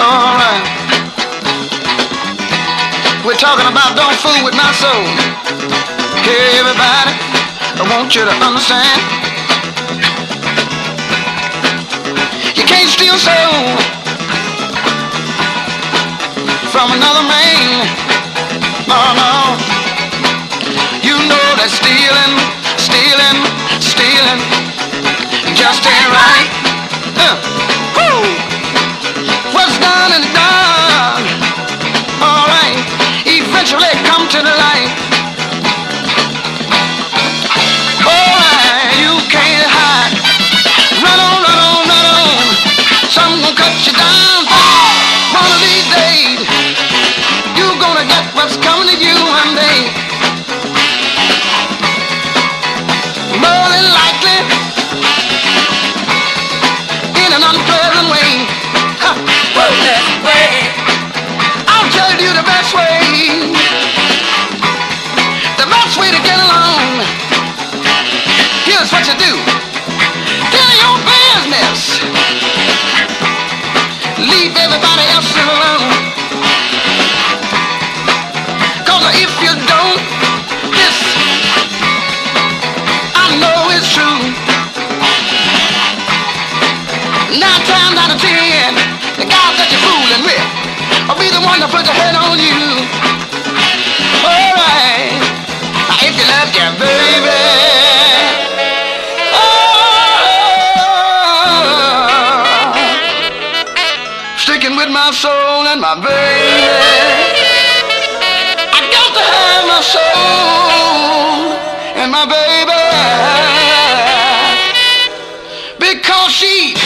Alright. We're talking about don't fool with my soul. Hey everybody, I want you to understand. You can't steal soul from another man. No, no. You know that stealing just ain't right. What's done is done. Alright, eventually come to the light. Alright, you can't hide. Run on, run on, run on. Some gonna cut you down. One of these days, you gonna get what's coming to you one day. More than likely, in an unpleasant way. Well, that way, I'll tell you the best way. The best way to get along. Here's what you do. Tell your business. Leave everybody else alone. Cause if you don't, this I know it's true. 9 times out of 10, the guys that you're fooling with will be the one to put the head on you. Alright, now if you love your baby, sticking with my soul and my baby. I got to have my soul and my baby, because she